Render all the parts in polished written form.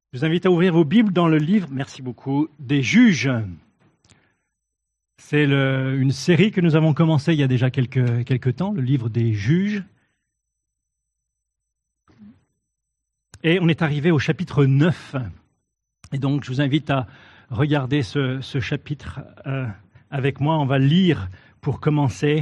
Je vous invite à ouvrir vos Bibles dans le livre, merci beaucoup, des Juges. C'est une série que nous avons commencée il y a déjà quelques temps, le livre des Juges. Et on est arrivé au chapitre 9. Et donc, je vous invite à regarder ce chapitre avec moi. On va lire pour commencer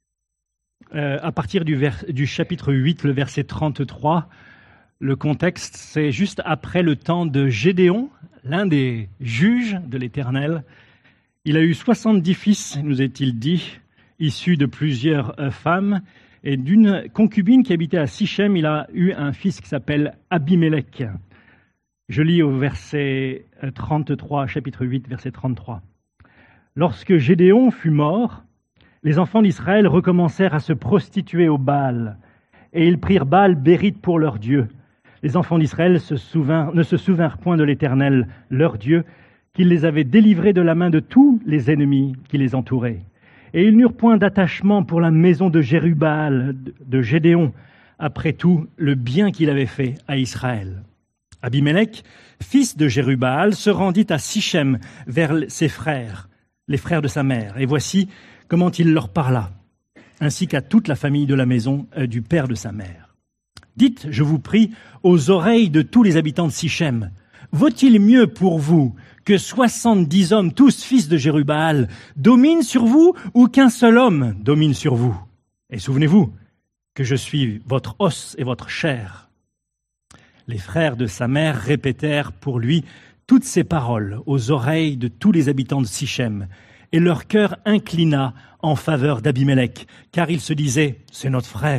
à partir du chapitre 8, le verset 33. Le contexte, c'est juste après le temps de Gédéon, l'un des juges de l'Éternel. Il a eu 70 fils, nous est-il dit, issus de plusieurs femmes. Et d'une concubine qui habitait à Sichem, il a eu un fils qui s'appelle Abimélec. Je lis au verset 33, chapitre 8, verset 33. « Lorsque Gédéon fut mort, les enfants d'Israël recommencèrent à se prostituer au Baal, et ils prirent Baal-Bérith pour leur Dieu. Les enfants d'Israël ne se souvinrent point de l'Éternel, leur Dieu, qu'il les avait délivrés de la main de tous les ennemis qui les entouraient. Et ils n'eurent point d'attachement pour la maison de Jérubbaal, de Gédéon, après tout le bien qu'il avait fait à Israël. Abimélec, fils de Jérubbaal, se rendit à Sichem vers ses frères, les frères de sa mère. Et voici comment il leur parla, ainsi qu'à toute la famille de la maison du père de sa mère. Dites, je vous prie, aux oreilles de tous les habitants de Sichem, vaut-il mieux pour vous que 70 hommes, tous fils de Jérubbaal, dominent sur vous ou qu'un seul homme domine sur vous? Et souvenez-vous que je suis votre os et votre chair. Les frères de sa mère répétèrent pour lui toutes ces paroles aux oreilles de tous les habitants de Sichem, et leur cœur inclina en faveur d'Abimélec, car ils se disaient « c'est notre frère ».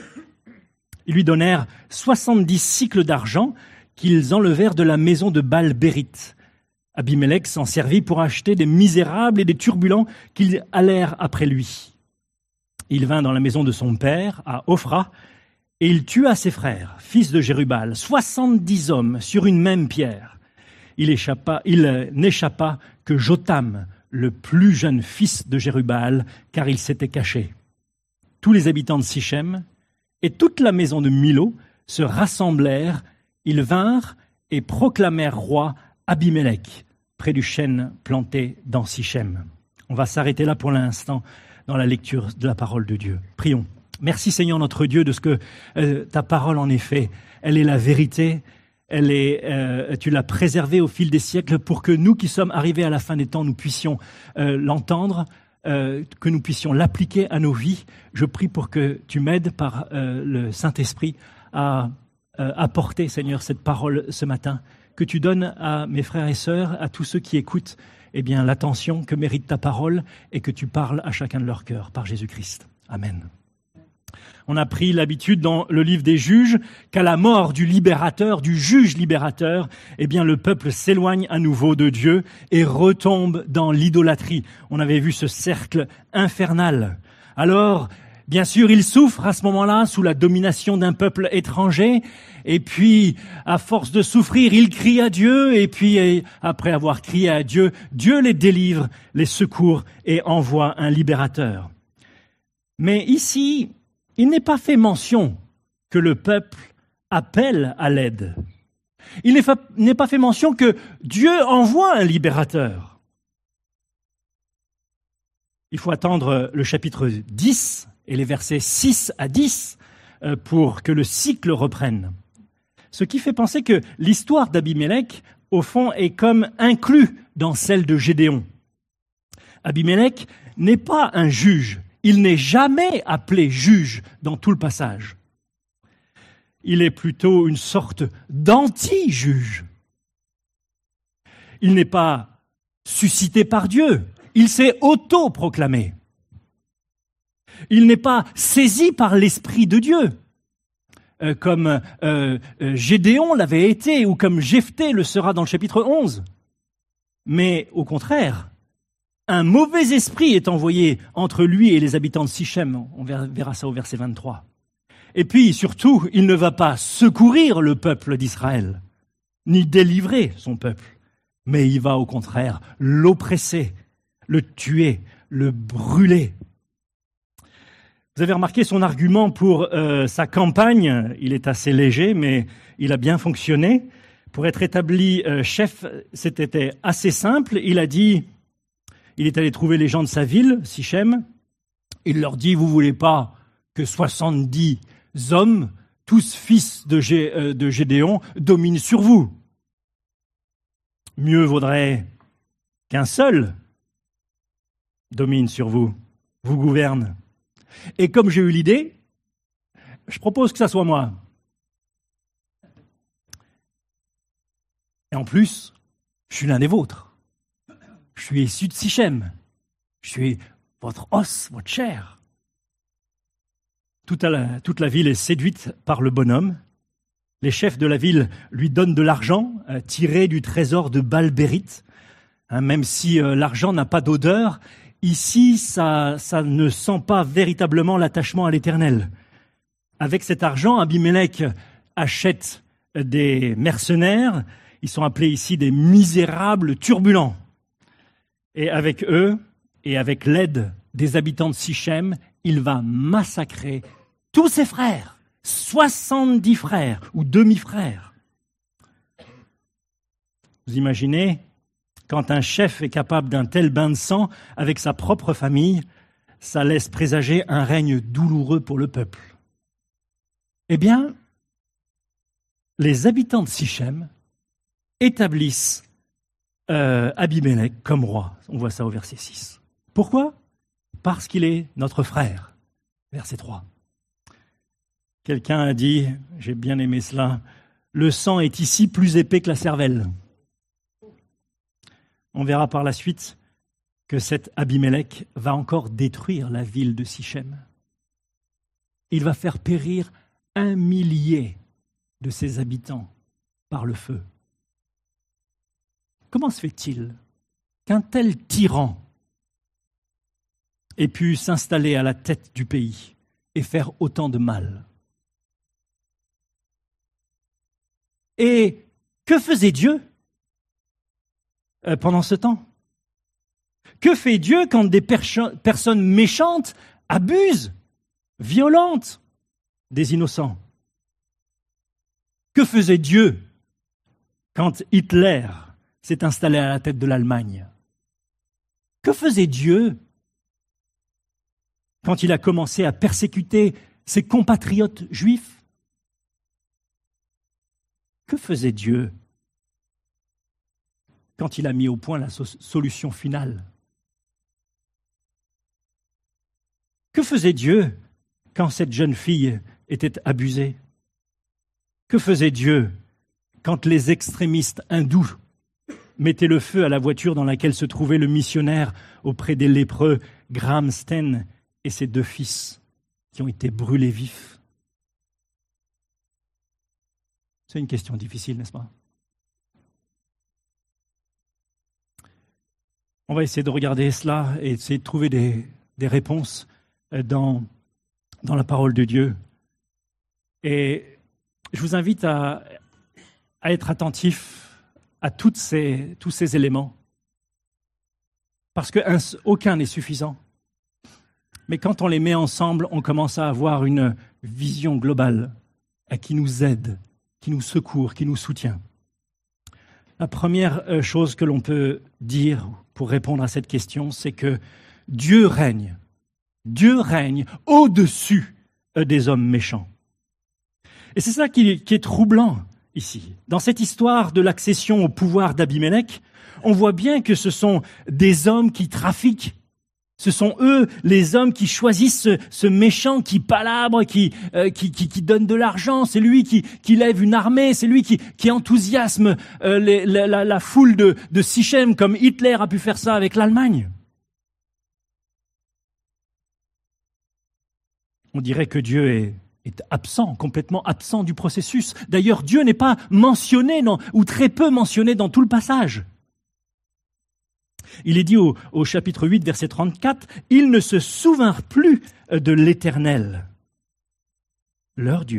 Ils lui donnèrent 70 cycles d'argent qu'ils enlevèrent de la maison de Baal-Bérith. Abimélec s'en servit pour acheter des misérables et des turbulents qui allèrent après lui. Il vint dans la maison de son père, à Ophra, et il tua ses frères, fils de Jérubbaal, 70 hommes sur une même pierre. Il n'échappa que Jotham, le plus jeune fils de Jérubbaal, car il s'était caché. Tous les habitants de Sichem et toute la maison de Milo se rassemblèrent, ils vinrent et proclamèrent roi Abimélec, près du chêne planté dans Sichem. On va s'arrêter là pour l'instant dans la lecture de la parole de Dieu. Prions. Merci Seigneur notre Dieu de ce que ta parole en effet, elle est la vérité, tu l'as préservée au fil des siècles pour que nous qui sommes arrivés à la fin des temps, nous puissions l'entendre, que nous puissions l'appliquer à nos vies. Je prie pour que tu m'aides par le Saint-Esprit à apporter, Seigneur, cette parole ce matin, que tu donnes à mes frères et sœurs, à tous ceux qui écoutent, eh bien, l'attention que mérite ta parole et que tu parles à chacun de leur cœur par Jésus-Christ. Amen. On a pris l'habitude dans le livre des Juges qu'à la mort du libérateur, du juge libérateur, eh bien le peuple s'éloigne à nouveau de Dieu et retombe dans l'idolâtrie. On avait vu ce cercle infernal. Alors, bien sûr, il souffre à ce moment-là sous la domination d'un peuple étranger. Et puis, à force de souffrir, il crie à Dieu. Et puis, après avoir crié à Dieu, Dieu les délivre, les secourt et envoie un libérateur. Mais ici, il n'est pas fait mention que le peuple appelle à l'aide. Il n'est pas fait mention que Dieu envoie un libérateur. Il faut attendre le chapitre 10 et les versets 6 à 10 pour que le cycle reprenne. Ce qui fait penser que l'histoire d'Abimélec, au fond, est comme inclus dans celle de Gédéon. Abimélec n'est pas un juge. Il n'est jamais appelé juge dans tout le passage. Il est plutôt une sorte d'anti-juge. Il n'est pas suscité par Dieu. Il s'est auto-proclamé. Il n'est pas saisi par l'Esprit de Dieu, comme Gédéon l'avait été ou comme Jephthé le sera dans le chapitre 11. Mais au contraire, un mauvais esprit est envoyé entre lui et les habitants de Sichem. On verra ça au verset 23. Et puis, surtout, il ne va pas secourir le peuple d'Israël, ni délivrer son peuple, mais il va au contraire l'oppresser, le tuer, le brûler. Vous avez remarqué son argument pour sa campagne, il est assez léger, mais il a bien fonctionné. Pour être établi chef, c'était assez simple. Il est allé trouver les gens de sa ville, Sichem. Il leur dit, vous voulez pas que 70 hommes, tous fils de Gédéon, dominent sur vous? Mieux vaudrait qu'un seul domine sur vous, vous gouverne. Et comme j'ai eu l'idée, je propose que ça soit moi. Et en plus, je suis l'un des vôtres. Je suis issu de Sichem. Je suis votre os, votre chair. Toute la ville est séduite par le bonhomme. Les chefs de la ville lui donnent de l'argent tiré du trésor de Baal-Bérith. Même si l'argent n'a pas d'odeur, ici, ça ne sent pas véritablement l'attachement à l'Éternel. Avec cet argent, Abimélec achète des mercenaires. Ils sont appelés ici des misérables turbulents. Et avec eux, et avec l'aide des habitants de Sichem, il va massacrer tous ses frères, 70 frères ou demi-frères. Vous imaginez, quand un chef est capable d'un tel bain de sang avec sa propre famille, ça laisse présager un règne douloureux pour le peuple. Eh bien, les habitants de Sichem établissent Abimélec comme roi. On voit ça au verset 6. Pourquoi ? Parce qu'il est notre frère. Verset 3. Quelqu'un a dit, j'ai bien aimé cela, le sang est ici plus épais que la cervelle. On verra par la suite que cet Abimélec va encore détruire la ville de Sichem. Il va faire périr 1 millier de ses habitants par le feu. Comment se fait-il qu'un tel tyran ait pu s'installer à la tête du pays et faire autant de mal? Et que faisait Dieu pendant ce temps? Que fait Dieu quand des personnes méchantes abusent, violentes des innocents? Que faisait Dieu quand Hitler s'est installé à la tête de l'Allemagne? Que faisait Dieu quand il a commencé à persécuter ses compatriotes juifs? Que faisait Dieu quand il a mis au point la solution finale? Que faisait Dieu quand cette jeune fille était abusée? Que faisait Dieu quand les extrémistes hindous mettaient le feu à la voiture dans laquelle se trouvait le missionnaire auprès des lépreux, Graham Steen et ses 2 fils qui ont été brûlés vifs? C'est une question difficile, n'est-ce pas? On va essayer de regarder cela et essayer de trouver des réponses dans la parole de Dieu. Et je vous invite à être attentif à tous ces éléments, parce qu'aucun n'est suffisant. Mais quand on les met ensemble, on commence à avoir une vision globale qui nous aide, qui nous secourt, qui nous soutient. La première chose que l'on peut dire pour répondre à cette question, c'est que Dieu règne. Dieu règne au-dessus des hommes méchants. Et c'est ça qui est troublant ici. Dans cette histoire de l'accession au pouvoir d'Abimélec, on voit bien que ce sont des hommes qui trafiquent. Ce sont eux, les hommes, qui choisissent ce méchant qui palabre, qui donne de l'argent. C'est lui qui lève une armée. C'est lui qui enthousiasme la foule de Sichem, comme Hitler a pu faire ça avec l'Allemagne. On dirait que Dieu est absent, complètement absent du processus. D'ailleurs, Dieu n'est pas mentionné, ou très peu mentionné dans tout le passage. Il est dit au chapitre 8, verset 34, « Ils ne se souvinrent plus de l'Éternel, leur Dieu. »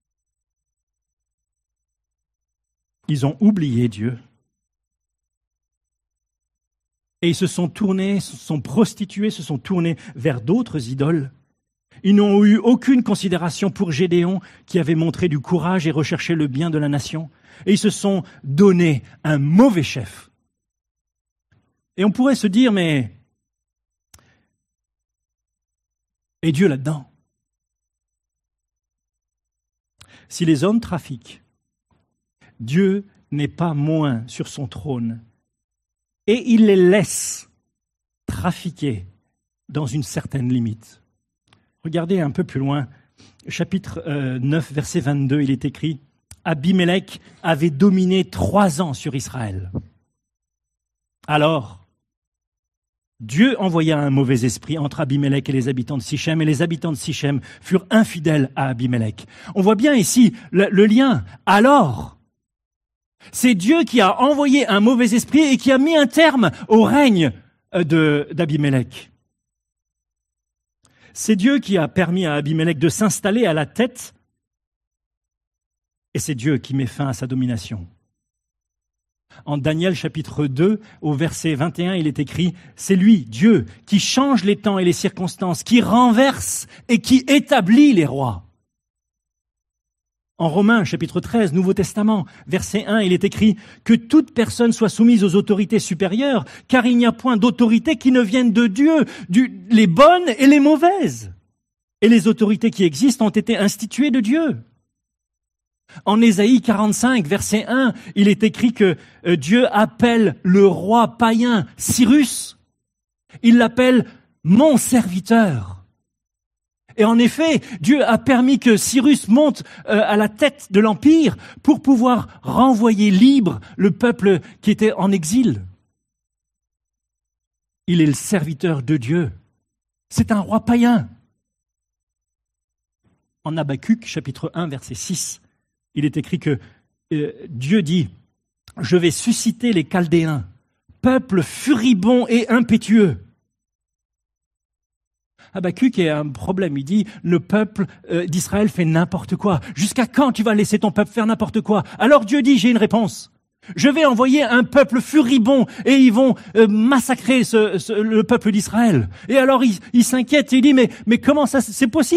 Ils ont oublié Dieu. Et ils se sont tournés, se sont prostitués, se sont tournés vers d'autres idoles. Ils n'ont eu aucune considération pour Gédéon, qui avait montré du courage et recherché le bien de la nation. Et ils se sont donné un mauvais chef. Et on pourrait se dire, mais... Et Dieu là-dedans? Si les hommes trafiquent, Dieu n'est pas moins sur son trône. Et il les laisse trafiquer dans une certaine limite. Regardez un peu plus loin, chapitre 9, verset 22, il est écrit « Abimélec avait dominé 3 ans sur Israël. Alors, Dieu envoya un mauvais esprit entre Abimélec et les habitants de Sichem, et les habitants de Sichem furent infidèles à Abimélec. » On voit bien ici le lien. Alors, c'est Dieu qui a envoyé un mauvais esprit et qui a mis un terme au règne d'Abimélec. C'est Dieu qui a permis à Abimélec de s'installer à la tête, et c'est Dieu qui met fin à sa domination. En Daniel chapitre 2, au verset 21, il est écrit « C'est lui, Dieu, qui change les temps et les circonstances, qui renverse et qui établit les rois. » En Romains chapitre 13, Nouveau Testament, verset 1, il est écrit « Que toute personne soit soumise aux autorités supérieures, car il n'y a point d'autorité qui ne vienne de Dieu, les bonnes et les mauvaises. Et les autorités qui existent ont été instituées de Dieu. » En Ésaïe 45, verset 1, il est écrit que Dieu appelle le roi païen Cyrus. Il l'appelle « mon serviteur ». Et en effet, Dieu a permis que Cyrus monte à la tête de l'Empire pour pouvoir renvoyer libre le peuple qui était en exil. Il est le serviteur de Dieu. C'est un roi païen. En Habacuc, chapitre 1, verset 6, il est écrit que Dieu dit « Je vais susciter les Chaldéens, peuple furibond et impétueux. » Habacuc a un problème, il dit « Le peuple d'Israël fait n'importe quoi. Jusqu'à quand tu vas laisser ton peuple faire n'importe quoi ?» Alors Dieu dit « J'ai une réponse. Je vais envoyer un peuple furibond et ils vont massacrer le peuple d'Israël. » Et alors il s'inquiète et il dit « Mais comment ça c'est possible ?»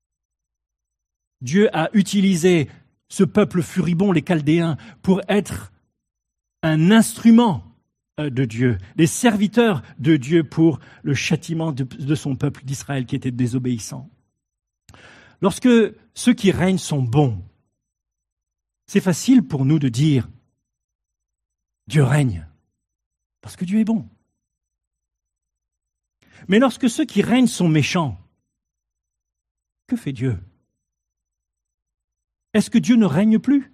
Dieu a utilisé ce peuple furibond, les Chaldéens, pour être un instrument de Dieu, des serviteurs de Dieu pour le châtiment de son peuple d'Israël qui était désobéissant. Lorsque ceux qui règnent sont bons, c'est facile pour nous de dire Dieu règne, parce que Dieu est bon. Mais lorsque ceux qui règnent sont méchants, que fait Dieu? Est-ce que Dieu ne règne plus?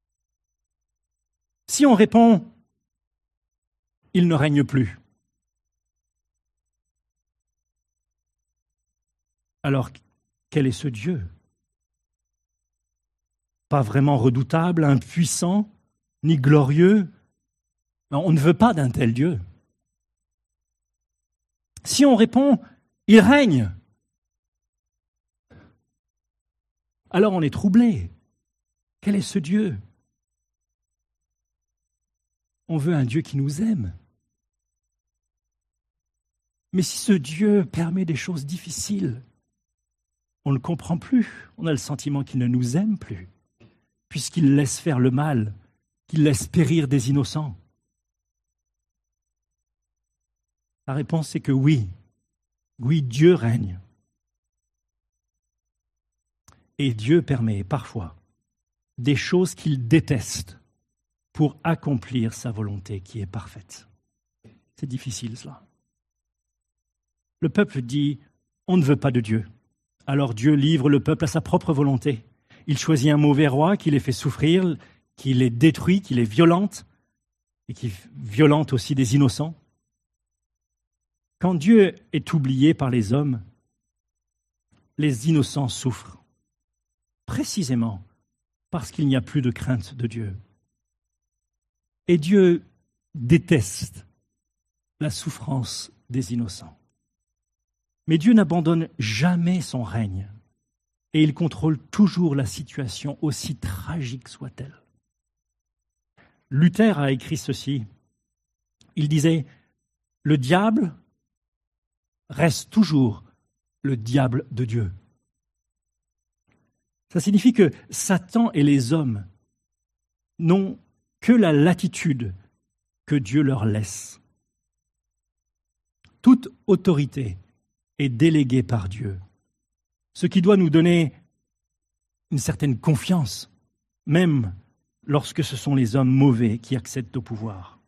Si on répond il ne règne plus, alors quel est ce Dieu? Pas vraiment redoutable, impuissant, ni glorieux. On ne veut pas d'un tel Dieu. Si on répond il règne, alors on est troublé. Quel est ce Dieu? On veut un Dieu qui nous aime. Mais si ce Dieu permet des choses difficiles, on ne le comprend plus. On a le sentiment qu'il ne nous aime plus, puisqu'il laisse faire le mal, qu'il laisse périr des innocents. La réponse est que oui, Dieu règne. Et Dieu permet parfois des choses qu'il déteste pour accomplir sa volonté qui est parfaite. C'est difficile cela. Le peuple dit « on ne veut pas de Dieu ». Alors Dieu livre le peuple à sa propre volonté. Il choisit un mauvais roi qui les fait souffrir, qui les détruit, qui les violente et qui violente aussi des innocents. Quand Dieu est oublié par les hommes, les innocents souffrent, précisément parce qu'il n'y a plus de crainte de Dieu. Et Dieu déteste la souffrance des innocents. Mais Dieu n'abandonne jamais son règne et il contrôle toujours la situation, aussi tragique soit-elle. Luther a écrit ceci. Il disait « Le diable reste toujours le diable de Dieu. Ça signifie que Satan et les hommes n'ont que la latitude que Dieu leur laisse. Toute autorité est déléguée par Dieu, ce qui doit nous donner une certaine confiance, même lorsque ce sont les hommes mauvais qui accèdent au pouvoir.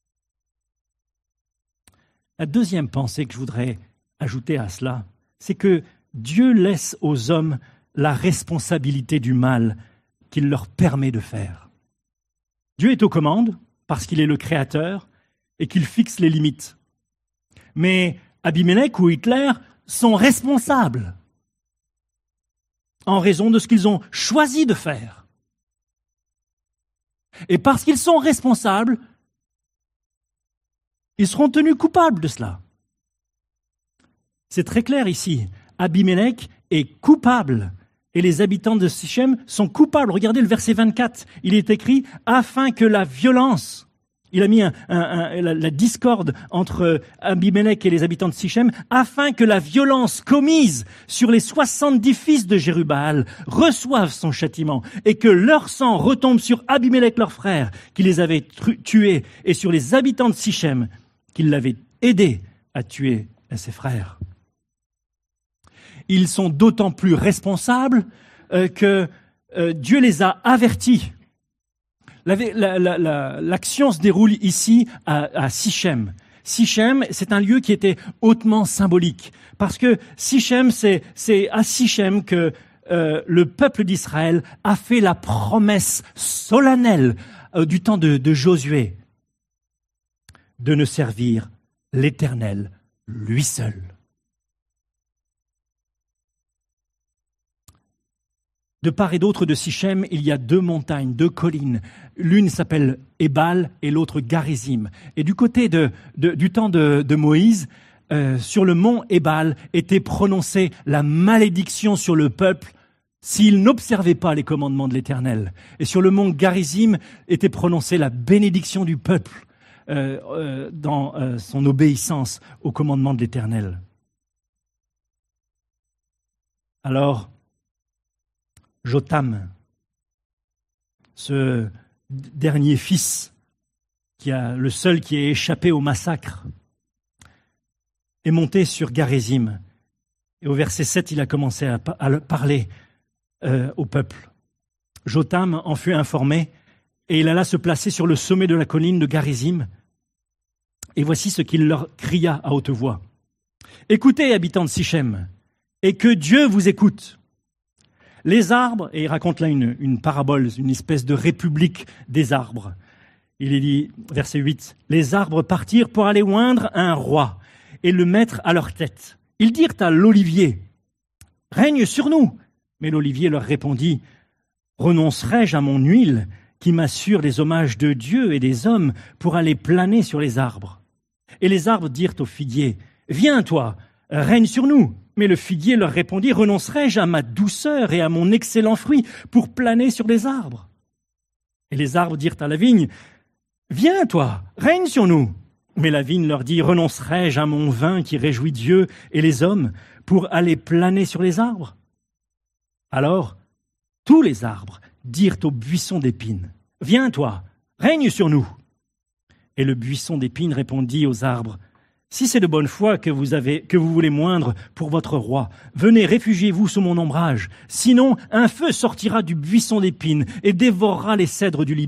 La deuxième pensée que je voudrais ajouter à cela, c'est que Dieu laisse aux hommes la responsabilité du mal qu'il leur permet de faire. Dieu est aux commandes parce qu'il est le créateur et qu'il fixe les limites. Mais Abimelech ou Hitler sont responsables en raison de ce qu'ils ont choisi de faire. Et parce qu'ils sont responsables, ils seront tenus coupables de cela. C'est très clair ici. Abimelech est coupable et les habitants de Sichem sont coupables. Regardez le verset 24. Il est écrit « afin que la violence ». Il a mis la discorde entre Abimelech et les habitants de Sichem, afin que la violence commise sur les 70 fils de Jérubbaal reçoive son châtiment et que leur sang retombe sur Abimelech leur frère, qui les avait tués, et sur les habitants de Sichem, qui l'avaient aidé à tuer ses frères. Ils sont d'autant plus responsables que Dieu les a avertis. L'action se déroule ici à Sichem. Sichem, c'est un lieu qui était hautement symbolique, parce que Sichem, c'est à Sichem que le peuple d'Israël a fait la promesse solennelle du temps de Josué de ne servir l'Éternel lui seul. De part et d'autre de Sichem, il y a 2 montagnes, 2 collines. L'une s'appelle Ébal et l'autre Garizim. Et du côté du temps de Moïse, sur le mont Ébal était prononcée la malédiction sur le peuple s'il n'observait pas les commandements de l'Éternel. Et sur le mont Garizim était prononcée la bénédiction du peuple dans son obéissance aux commandements de l'Éternel. Alors, Jotham, ce dernier fils, le seul qui est échappé au massacre, est monté sur Garizim. Et au verset 7, il a commencé à parler au peuple. Jotham en fut informé et il alla se placer sur le sommet de la colline de Garizim. Et voici ce qu'il leur cria à haute voix. « Écoutez, habitants de Sichem, et que Dieu vous écoute. Les arbres, et il raconte là une parabole, une espèce de république des arbres. Il est dit, verset 8, « Les arbres partirent pour aller oindre un roi et le mettre à leur tête. Ils dirent à l'olivier, « Règne sur nous !» Mais l'olivier leur répondit, « Renoncerai-je à mon huile qui m'assure les hommages de Dieu et des hommes pour aller planer sur les arbres ?» Et les arbres dirent au figuier, « Viens, toi, règne sur nous !» Mais le figuier leur répondit, « Renoncerai-je à ma douceur et à mon excellent fruit pour planer sur les arbres ?» Et les arbres dirent à la vigne, « Viens, toi, règne sur nous !» Mais la vigne leur dit, « Renoncerai-je à mon vin qui réjouit Dieu et les hommes pour aller planer sur les arbres ?» Alors, tous les arbres dirent au buisson d'épines, « Viens, toi, règne sur nous !» Et le buisson d'épines répondit aux arbres, « Si c'est de bonne foi que vous voulez moindre pour votre roi, venez, réfugiez-vous sous mon ombrage. Sinon, un feu sortira du buisson d'épines et dévorera les cèdres du Liban. »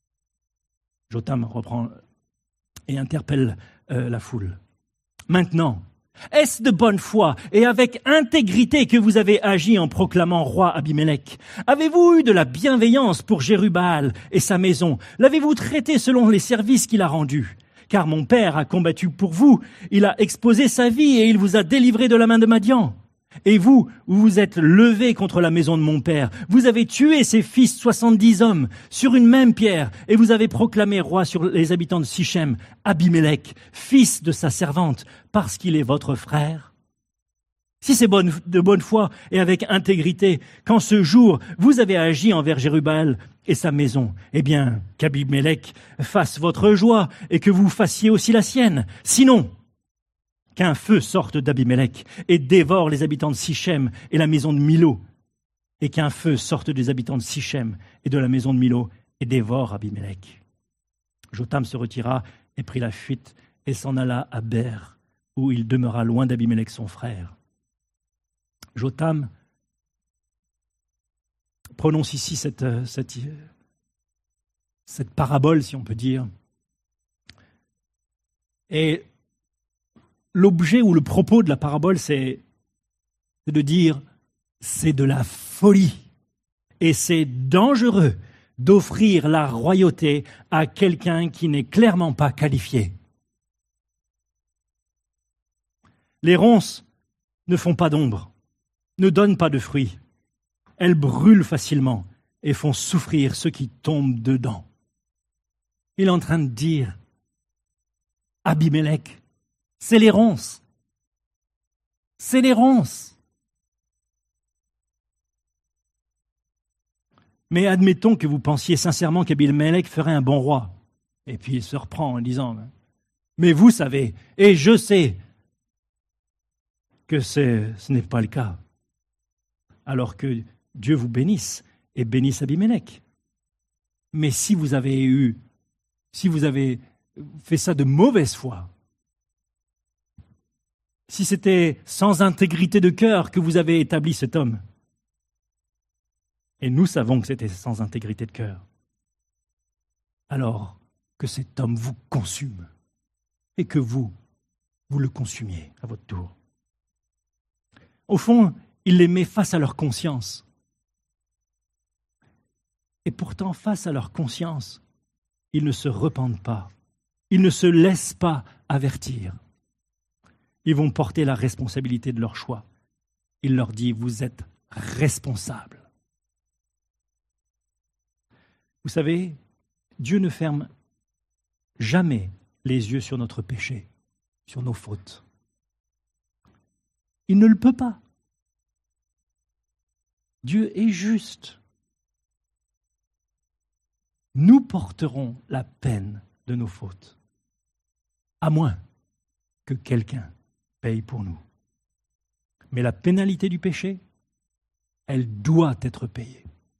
Jotham reprend et interpelle la foule. « Maintenant, est-ce de bonne foi et avec intégrité que vous avez agi en proclamant roi Abimelech? Avez-vous eu de la bienveillance pour Jérubbaal et sa maison? L'avez-vous traité selon les services qu'il a rendus? Car mon père a combattu pour vous, il a exposé sa vie et il vous a délivré de la main de Madian. Et vous vous êtes levé contre la maison de mon père. Vous avez tué ses fils 70 hommes sur une même pierre et vous avez proclamé roi sur les habitants de Sichem, Abimelech, fils de sa servante, parce qu'il est votre frère. Si c'est de bonne foi et avec intégrité, qu'en ce jour vous avez agi envers Jérubbaal et sa maison, eh bien, qu'Abimelech fasse votre joie et que vous fassiez aussi la sienne. Sinon, qu'un feu sorte d'Abimélec et dévore les habitants de Sichem et la maison de Milo, et qu'un feu sorte des habitants de Sichem et de la maison de Milo et dévore Abimélec. Jotham se retira et prit la fuite et s'en alla à Ber, où il demeura loin d'Abimélec son frère. Jotham prononce ici cette parabole, si on peut dire. Et l'objet ou le propos de la parabole, c'est de dire c'est de la folie et c'est dangereux d'offrir la royauté à quelqu'un qui n'est clairement pas qualifié. Les ronces ne font pas d'ombre, ne donnent pas de fruits. Elles brûlent facilement et font souffrir ceux qui tombent dedans. Il est en train de dire, Abimélec, c'est les ronces. C'est les ronces. Mais admettons que vous pensiez sincèrement qu'Abimélec ferait un bon roi. Et puis il se reprend en disant, mais vous savez, et je sais, que ce n'est pas le cas. Alors que Dieu vous bénisse et bénisse Abimélec. Mais si vous avez fait ça de mauvaise foi, si c'était sans intégrité de cœur que vous avez établi cet homme, et nous savons que c'était sans intégrité de cœur, alors que cet homme vous consume et que vous le consumiez à votre tour. Au fond, il les met face à leur conscience. Et pourtant, face à leur conscience, ils ne se repentent pas. Ils ne se laissent pas avertir. Ils vont porter la responsabilité de leur choix. Il leur dit, vous êtes responsables. Vous savez, Dieu ne ferme jamais les yeux sur notre péché, sur nos fautes. Il ne le peut pas. Dieu est juste. Nous porterons la peine de nos fautes, à moins que quelqu'un paye pour nous. Mais la pénalité du péché, elle doit être payée.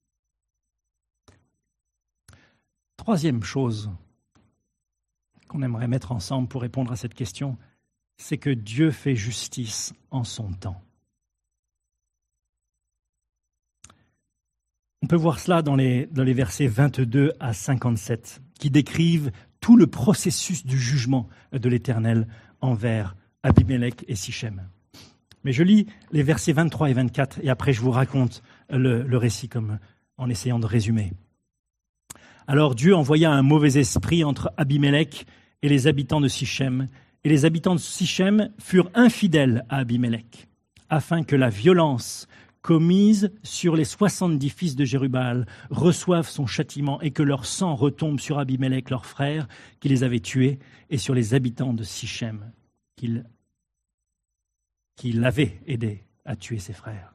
Troisième chose qu'on aimerait mettre ensemble pour répondre à cette question, c'est que Dieu fait justice en son temps. On peut voir cela dans les versets 22 à 57, qui décrivent tout le processus du jugement de l'Éternel envers Abimélec et Sichem. Mais je lis les versets 23 et 24, et après je vous raconte le récit en essayant de résumer. Alors Dieu envoya un mauvais esprit entre Abimélec et les habitants de Sichem, et les habitants de Sichem furent infidèles à Abimélec, afin que la violence commise sur les 70 fils de Jérubbaal reçoivent son châtiment et que leur sang retombe sur Abimélec, leur frère, qui les avait tués, et sur les habitants de Sichem, qui l'avaient aidé à tuer ses frères.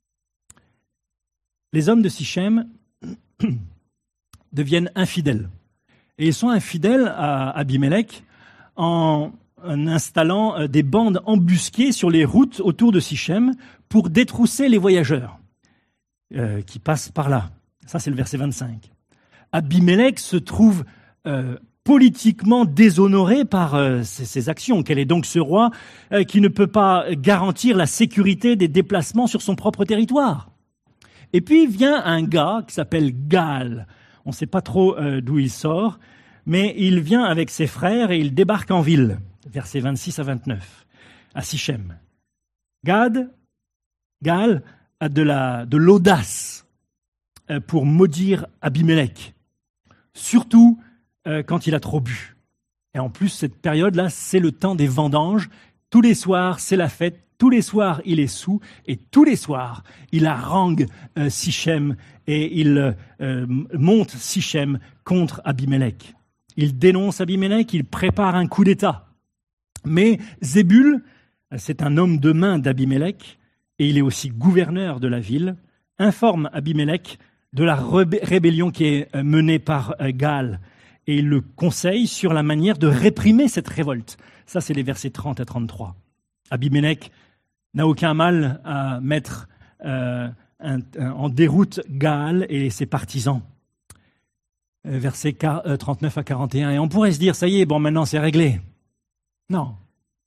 Les hommes de Sichem deviennent infidèles. Et ils sont infidèles à Abimélec en installant des bandes embusquées sur les routes autour de Sichem pour détrousser les voyageurs qui passent par là. Ça, c'est le verset 25. Abimélec se trouve politiquement déshonoré par ses actions. Quel est donc ce roi qui ne peut pas garantir la sécurité des déplacements sur son propre territoire? Et puis vient un gars qui s'appelle Gaal. On ne sait pas trop d'où il sort, mais il vient avec ses frères et il débarque en ville. Versets 26 à 29, à Sichem. Gaal a de l'audace pour maudire Abimélec, surtout quand il a trop bu. Et en plus, cette période-là, c'est le temps des vendanges. Tous les soirs, c'est la fête. Tous les soirs, il est saoul. Et tous les soirs, il harangue Sichem et il monte Sichem contre Abimélec. Il dénonce Abimélec, il prépare un coup d'État. Mais Zébul, c'est un homme de main d'Abimélec, et il est aussi gouverneur de la ville, informe Abimélec de la rébellion qui est menée par Gaal, et il le conseille sur la manière de réprimer cette révolte. Ça, c'est les versets 30 à 33. Abimelech n'a aucun mal à mettre en déroute Gaal et ses partisans. Versets 39 à 41. Et on pourrait se dire, ça y est, bon, maintenant c'est réglé. Non.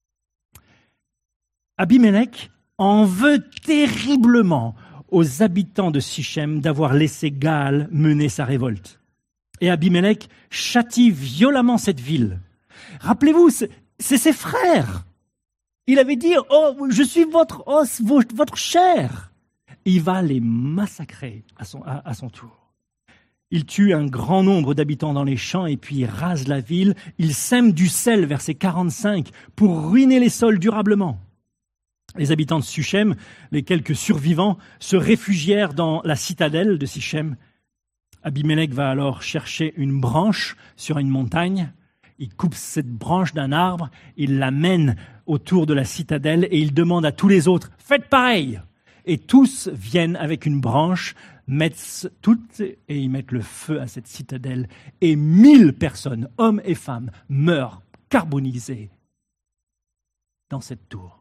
Abimelech en veut terriblement aux habitants de Sichem d'avoir laissé Gaal mener sa révolte. Et Abimelech châtie violemment cette ville. Rappelez-vous, c'est ses frères. Il avait dit, oh, je suis votre os, votre chair. Il va les massacrer à son tour. Il tue un grand nombre d'habitants dans les champs et puis il rase la ville. Il sème du sel, verset 45, pour ruiner les sols durablement. Les habitants de Sichem, les quelques survivants, se réfugièrent dans la citadelle de Sichem. Abimelech va alors chercher une branche sur une montagne. Il coupe cette branche d'un arbre, il l'amène autour de la citadelle et il demande à tous les autres, faites pareil. Et tous viennent avec une branche, mettent toutes et ils mettent le feu à cette citadelle. Et 1000 personnes, hommes et femmes, meurent carbonisées dans cette tour.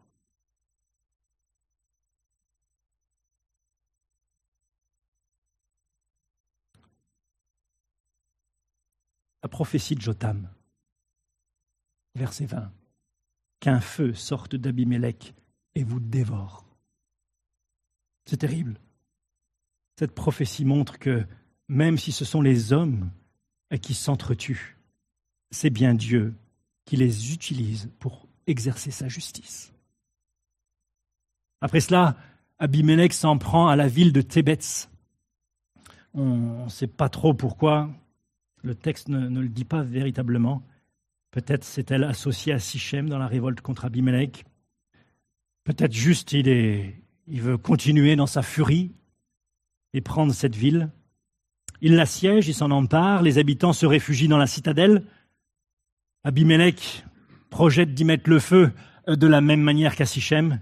La prophétie de Jotham, verset 20. Qu'un feu sorte d'Abimelech et vous dévore. C'est terrible. Cette prophétie montre que même si ce sont les hommes qui s'entretuent, c'est bien Dieu qui les utilise pour exercer sa justice. Après cela, Abimelech s'en prend à la ville de Thébets. On ne sait pas trop pourquoi, le texte ne le dit pas véritablement. Peut-être s'est-elle associée à Sichem dans la révolte contre Abimelech. Peut-être juste il veut continuer dans sa furie et prendre cette ville. Il l'assiège, il s'en empare, les habitants se réfugient dans la citadelle. Abimelech projette d'y mettre le feu de la même manière qu'à Sichem.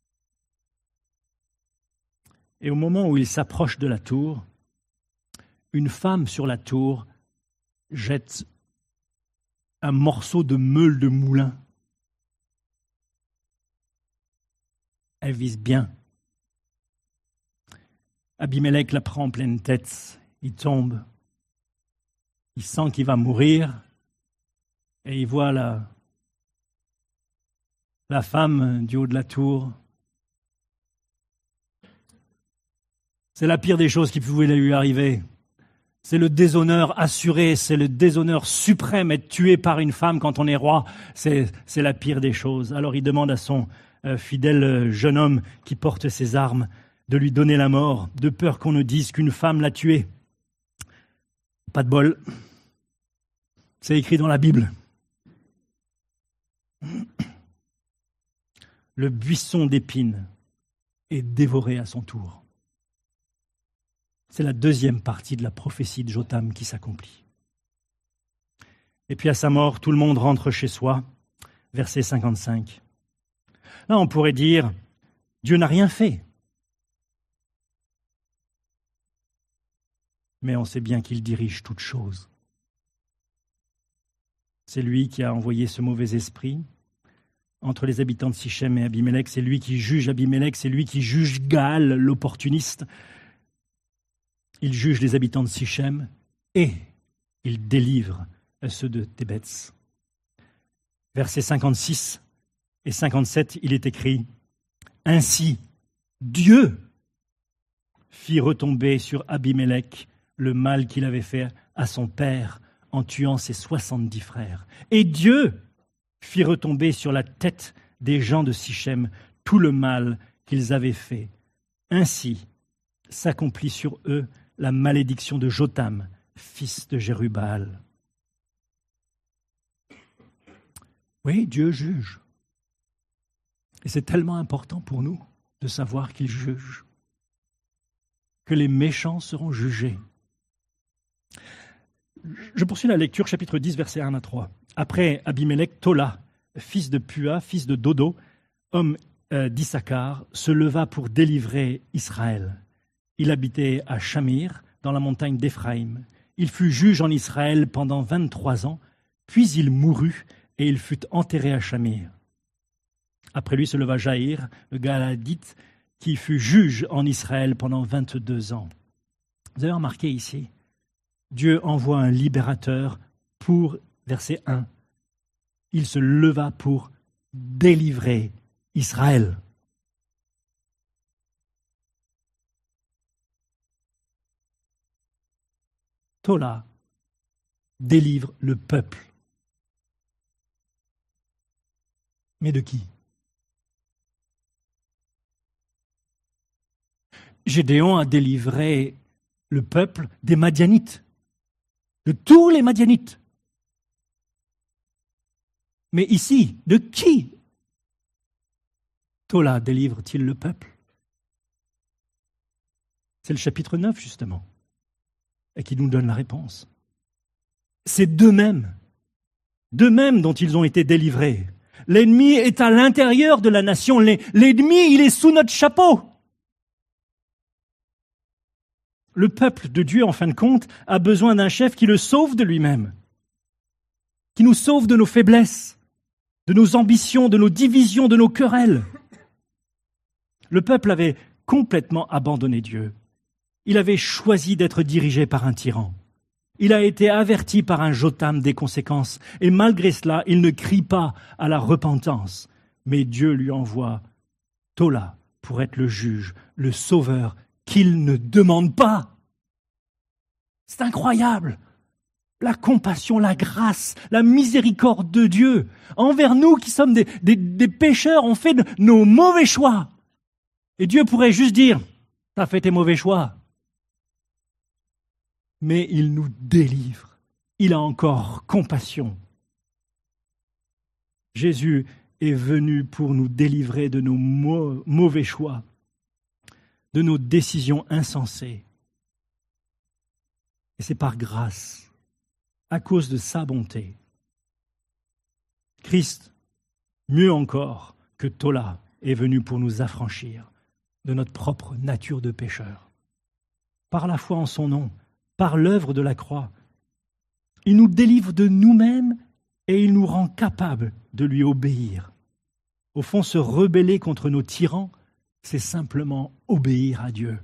Et au moment où il s'approche de la tour, une femme sur la tour jette un morceau de meule de moulin. Elle vise bien. Abimelech la prend en pleine tête. Il tombe. Il sent qu'il va mourir. Et il voit la femme du haut de la tour. C'est la pire des choses qui pouvaient lui arriver. C'est le déshonneur assuré, c'est le déshonneur suprême, être tué par une femme quand on est roi, c'est la pire des choses. Alors il demande à son fidèle jeune homme qui porte ses armes de lui donner la mort, de peur qu'on ne dise qu'une femme l'a tué. Pas de bol. C'est écrit dans la Bible. Le buisson d'épines est dévoré à son tour. C'est la deuxième partie de la prophétie de Jotham qui s'accomplit. Et puis à sa mort, tout le monde rentre chez soi. Verset 55. Là, on pourrait dire, Dieu n'a rien fait. Mais on sait bien qu'il dirige toutes choses. C'est lui qui a envoyé ce mauvais esprit entre les habitants de Sichem et Abimelech. C'est lui qui juge Abimelech, c'est lui qui juge Gaal, l'opportuniste. Il juge les habitants de Sichem et il délivre ceux de Thébets. Versets 56 et 57, il est écrit « Ainsi, Dieu fit retomber sur Abimelech le mal qu'il avait fait à son père en tuant ses 70 frères. Et Dieu fit retomber sur la tête des gens de Sichem tout le mal qu'ils avaient fait. Ainsi s'accomplit sur eux la malédiction de Jotham, fils de Jérubbaal. » Oui, Dieu juge. Et c'est tellement important pour nous de savoir qu'il juge, que les méchants seront jugés. Je poursuis la lecture, chapitre 10, versets 1 à 3. Après Abimelech, Tola, fils de Pua, fils de Dodo, homme d'Issachar, se leva pour délivrer Israël. Il habitait à Shamir, dans la montagne d'Éphraïm. Il fut juge en Israël pendant 23 ans, puis il mourut et il fut enterré à Shamir. Après lui se leva Jaïr, le Galadite, qui fut juge en Israël pendant 22 ans. Vous avez remarqué ici, Dieu envoie un libérateur pour, verset 1, il se leva pour délivrer Israël. Tola délivre le peuple. Mais de qui? Gédéon a délivré le peuple des Madianites, de tous les Madianites. Mais ici, de qui Tola délivre-t-il le peuple? C'est le chapitre 9, justement, et qui nous donne la réponse. C'est d'eux-mêmes dont ils ont été délivrés. L'ennemi est à l'intérieur de la nation. L'ennemi, il est sous notre chapeau. Le peuple de Dieu, en fin de compte, a besoin d'un chef qui le sauve de lui-même, qui nous sauve de nos faiblesses, de nos ambitions, de nos divisions, de nos querelles. Le peuple avait complètement abandonné Dieu. Il avait choisi d'être dirigé par un tyran. Il a été averti par un Jotam des conséquences, et malgré cela, il ne crie pas à la repentance. Mais Dieu lui envoie Tola pour être le juge, le sauveur, qu'il ne demande pas. C'est incroyable. La compassion, la grâce, la miséricorde de Dieu envers nous qui sommes des pécheurs, on fait nos mauvais choix. Et Dieu pourrait juste dire, t'as fait tes mauvais choix. Mais il nous délivre. Il a encore compassion. Jésus est venu pour nous délivrer de nos mauvais choix, de nos décisions insensées. Et c'est par grâce, à cause de sa bonté. Christ, mieux encore que Tola, est venu pour nous affranchir de notre propre nature de pécheur. Par la foi en son nom, par l'œuvre de la croix, il nous délivre de nous-mêmes et il nous rend capables de lui obéir. Au fond, se rebeller contre nos tyrans, c'est simplement obéir à Dieu.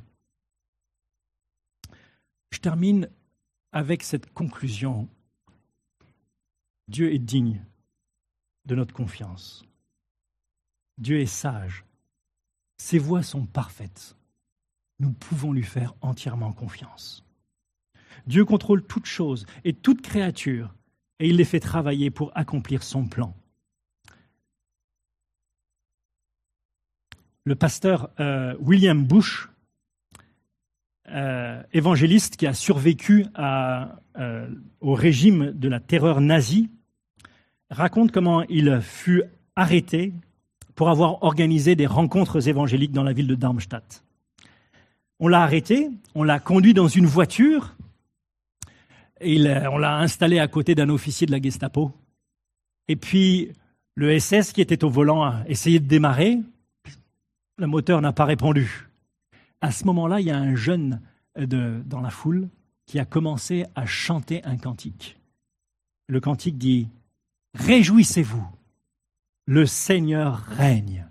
Je termine avec cette conclusion. Dieu est digne de notre confiance. Dieu est sage. Ses voies sont parfaites. Nous pouvons lui faire entièrement confiance. Dieu contrôle toutes choses et toute créature, et il les fait travailler pour accomplir son plan. Le pasteur William Bush, évangéliste qui a survécu au régime de la terreur nazie, raconte comment il fut arrêté pour avoir organisé des rencontres évangéliques dans la ville de Darmstadt. On l'a arrêté, on l'a conduit dans une voiture, et on l'a installé à côté d'un officier de la Gestapo. Et puis, le SS qui était au volant a essayé de démarrer. Le moteur n'a pas répondu. À ce moment-là, il y a un jeune dans la foule qui a commencé à chanter un cantique. Le cantique dit « Réjouissez-vous, le Seigneur règne.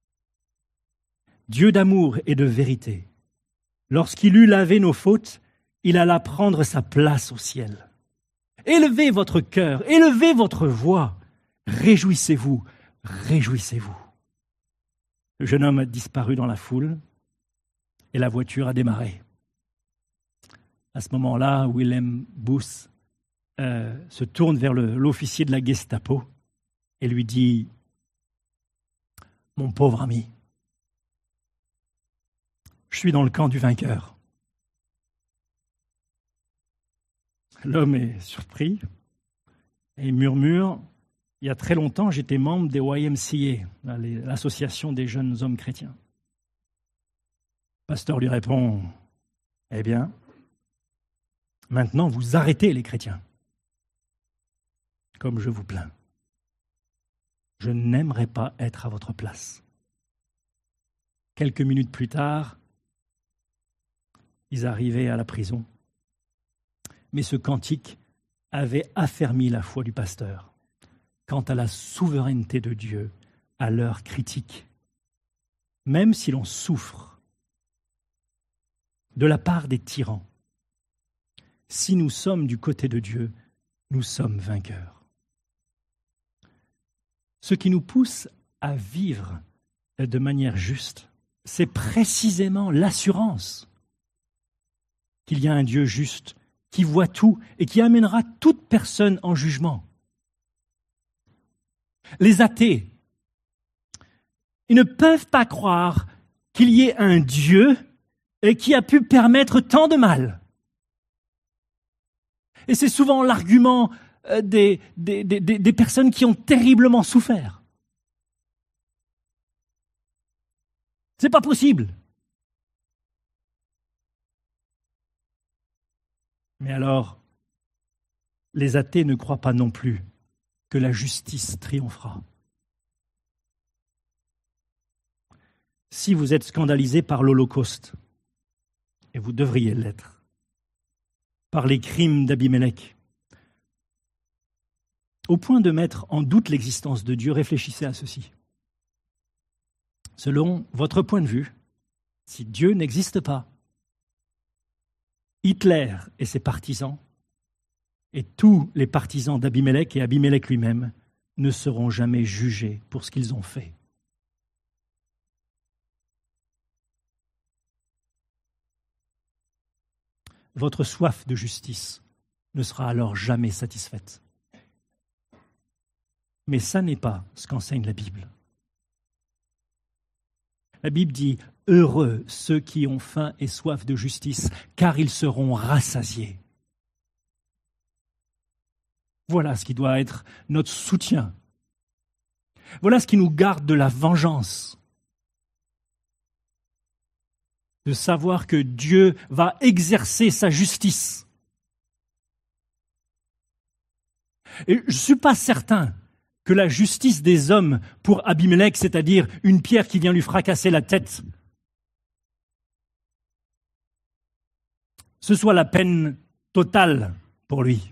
Dieu d'amour et de vérité. Lorsqu'il eut lavé nos fautes, il alla prendre sa place au ciel. Élevez votre cœur, élevez votre voix. Réjouissez-vous, réjouissez-vous. » Le jeune homme a disparu dans la foule et la voiture a démarré. À ce moment-là, Wilhelm Busch se tourne vers l'officier de la Gestapo et lui dit « Mon pauvre ami, je suis dans le camp du vainqueur. » L'homme est surpris et murmure « Il y a très longtemps, j'étais membre des YMCA, l'association des jeunes hommes chrétiens. » Le pasteur lui répond « Eh bien, maintenant vous arrêtez les chrétiens, comme je vous plains. Je n'aimerais pas être à votre place. » Quelques minutes plus tard, ils arrivaient à la prison. Mais ce cantique avait affermi la foi du pasteur quant à la souveraineté de Dieu à l'heure critique, même si l'on souffre de la part des tyrans. Si nous sommes du côté de Dieu, nous sommes vainqueurs. Ce qui nous pousse à vivre de manière juste, c'est précisément l'assurance qu'il y a un Dieu juste qui voit tout et qui amènera toute personne en jugement. Les athées, ils ne peuvent pas croire qu'il y ait un Dieu qui a pu permettre tant de mal. Et c'est souvent l'argument des personnes qui ont terriblement souffert. C'est pas possible. Mais alors, les athées ne croient pas non plus que la justice triomphera. Si vous êtes scandalisé par l'Holocauste, et vous devriez l'être, par les crimes d'Abimélec, au point de mettre en doute l'existence de Dieu, réfléchissez à ceci. Selon votre point de vue, si Dieu n'existe pas, Hitler et ses partisans, et tous les partisans d'Abimélec et Abimélec lui-même, ne seront jamais jugés pour ce qu'ils ont fait. Votre soif de justice ne sera alors jamais satisfaite. Mais ça n'est pas ce qu'enseigne la Bible. La Bible dit « Heureux ceux qui ont faim et soif de justice, car ils seront rassasiés. » Voilà ce qui doit être notre soutien. Voilà ce qui nous garde de la vengeance. De savoir que Dieu va exercer sa justice. Et je ne suis pas certain que la justice des hommes pour Abimélec, c'est-à-dire une pierre qui vient lui fracasser la tête, ce soit la peine totale pour lui.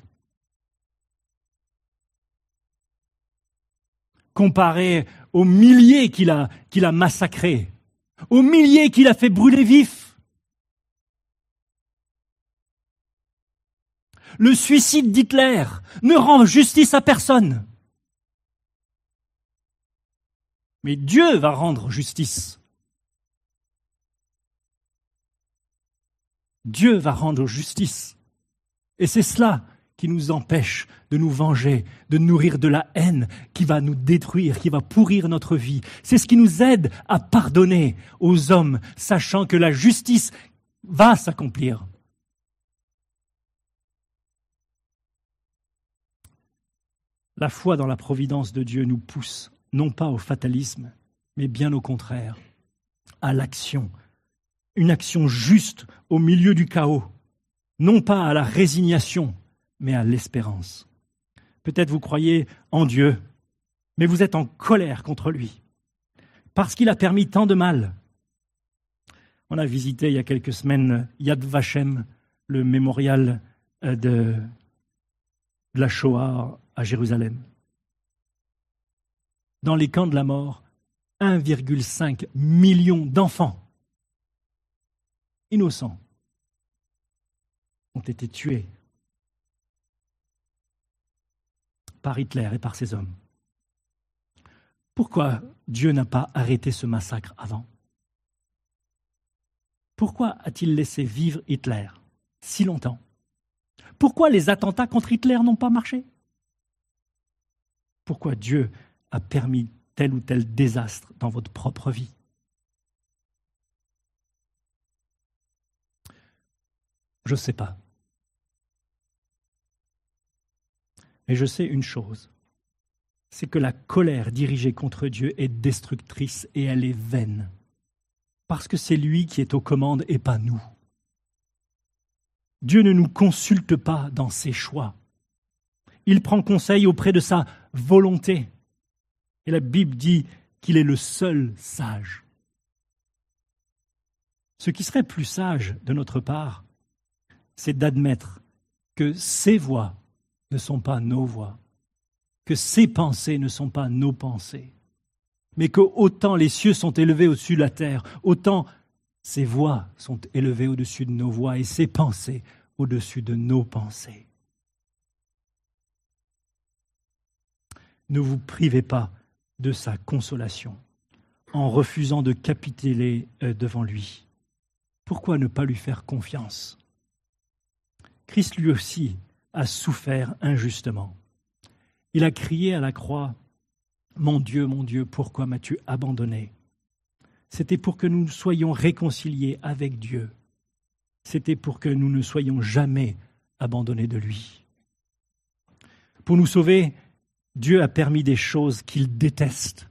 Comparé aux milliers qu'il a massacrés, aux milliers qu'il a fait brûler vifs. Le suicide d'Hitler ne rend justice à personne. Mais Dieu va rendre justice. Dieu va rendre justice. Et c'est cela qui nous empêche de nous venger, de nourrir de la haine qui va nous détruire, qui va pourrir notre vie. C'est ce qui nous aide à pardonner aux hommes, sachant que la justice va s'accomplir. La foi dans la providence de Dieu nous pousse, non pas au fatalisme, mais bien au contraire, à l'action. Une action juste au milieu du chaos, non pas à la résignation, mais à l'espérance. Peut-être vous croyez en Dieu, mais vous êtes en colère contre lui, parce qu'il a permis tant de mal. On a visité il y a quelques semaines Yad Vashem, le mémorial de la Shoah à Jérusalem. Dans les camps de la mort, 1,5 million d'enfants innocents ont été tués par Hitler et par ses hommes. Pourquoi Dieu n'a pas arrêté ce massacre avant? Pourquoi a-t-il laissé vivre Hitler si longtemps? Pourquoi les attentats contre Hitler n'ont pas marché? Pourquoi Dieu a permis tel ou tel désastre dans votre propre vie? Je ne sais pas. Mais je sais une chose, c'est que la colère dirigée contre Dieu est destructrice et elle est vaine. Parce que c'est lui qui est aux commandes et pas nous. Dieu ne nous consulte pas dans ses choix. Il prend conseil auprès de sa volonté. Et la Bible dit qu'il est le seul sage. Ce qui serait plus sage de notre part, c'est d'admettre que ses voies ne sont pas nos voies, que ses pensées ne sont pas nos pensées, mais que autant les cieux sont élevés au-dessus de la terre, autant ses voies sont élevées au-dessus de nos voies et ses pensées au-dessus de nos pensées. Ne vous privez pas de sa consolation en refusant de capituler devant lui. Pourquoi ne pas lui faire confiance? Christ lui aussi a souffert injustement. Il a crié à la croix, « Mon Dieu, pourquoi m'as-tu abandonné ?» C'était pour que nous soyons réconciliés avec Dieu. C'était pour que nous ne soyons jamais abandonnés de lui. Pour nous sauver, Dieu a permis des choses qu'il déteste.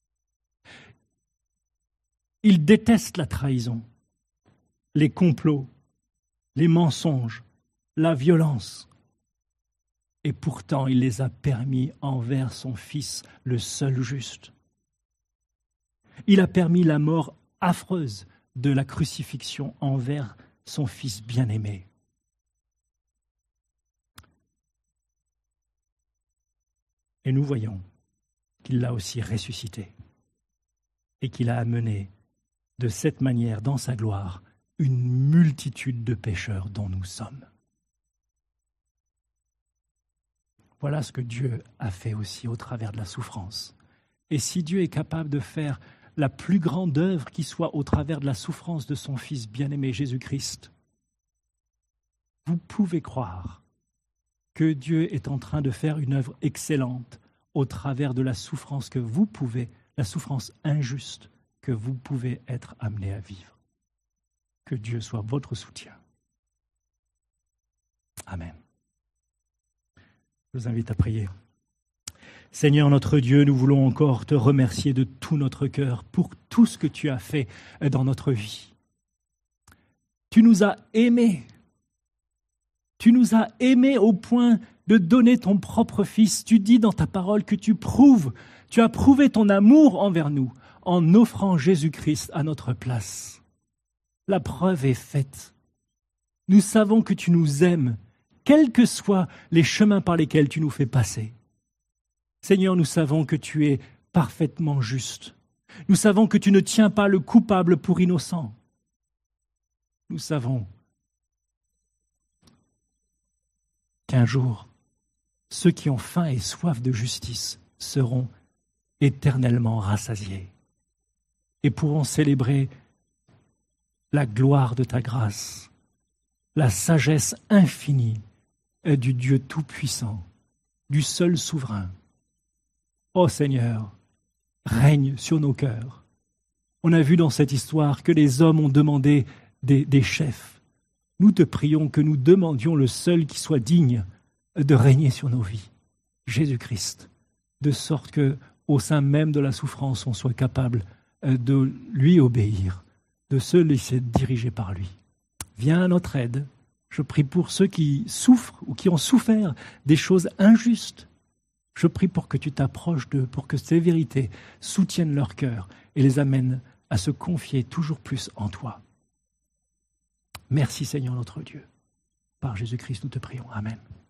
Il déteste la trahison, les complots, les mensonges, la violence. Et pourtant, il les a permis envers son Fils, le seul juste. Il a permis la mort affreuse de la crucifixion envers son Fils bien-aimé. Et nous voyons qu'il l'a aussi ressuscité et qu'il a amené de cette manière dans sa gloire une multitude de pécheurs dont nous sommes. Voilà ce que Dieu a fait aussi au travers de la souffrance. Et si Dieu est capable de faire la plus grande œuvre qui soit au travers de la souffrance de son Fils bien-aimé Jésus-Christ, vous pouvez croire que Dieu est en train de faire une œuvre excellente au travers de la souffrance que vous pouvez, la souffrance injuste que vous pouvez être amené à vivre. Que Dieu soit votre soutien. Amen. Je vous invite à prier. Seigneur notre Dieu, nous voulons encore te remercier de tout notre cœur pour tout ce que tu as fait dans notre vie. Tu nous as aimés. Tu nous as aimés au point de donner ton propre Fils. Tu dis dans ta parole que tu as prouvé ton amour envers nous en offrant Jésus-Christ à notre place. La preuve est faite. Nous savons que tu nous aimes, quels que soient les chemins par lesquels tu nous fais passer. Seigneur, nous savons que tu es parfaitement juste. Nous savons que tu ne tiens pas le coupable pour innocent. Nous savons qu'un jour, ceux qui ont faim et soif de justice seront éternellement rassasiés et pourront célébrer la gloire de ta grâce, la sagesse infinie du Dieu Tout-Puissant, du seul souverain. Ô Seigneur, règne sur nos cœurs. On a vu dans cette histoire que les hommes ont demandé des chefs. Nous te prions que nous demandions le seul qui soit digne de régner sur nos vies, Jésus-Christ, de sorte que, au sein même de la souffrance, on soit capable de lui obéir, de se laisser diriger par lui. Viens à notre aide. Je prie pour ceux qui souffrent ou qui ont souffert des choses injustes. Je prie pour que tu t'approches d'eux, pour que ces vérités soutiennent leur cœur et les amènent à se confier toujours plus en toi. Merci Seigneur notre Dieu. Par Jésus-Christ, nous te prions. Amen.